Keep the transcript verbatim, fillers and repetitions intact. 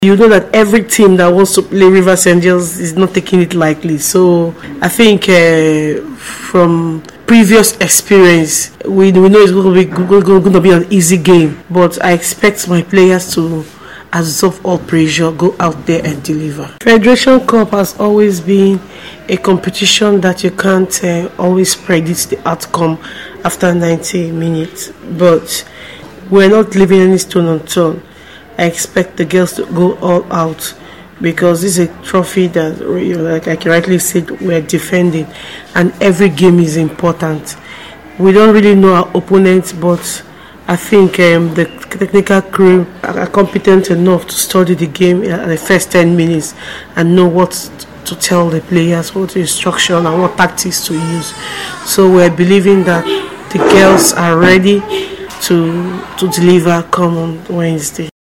You know that every team that wants to play Rivers Angels is not taking it lightly. So I think uh, from previous experience, we, we know it's going to be going to be an easy game. But I expect my players to absorb all pressure, go out there and deliver. Federation Cup has always been a competition that you can't uh, always predict the outcome after ninety minutes. But we're not leaving any stone unturned. I expect the girls to go all out because this is a trophy that, like, like you rightly said, we're defending, and every game is important. We don't really know our opponents, but I think um, the technical crew are competent enough to study the game at the first ten minutes and know what to tell the players, what instruction and what tactics to use. So we're believing that the girls are ready to to deliver come on Wednesday.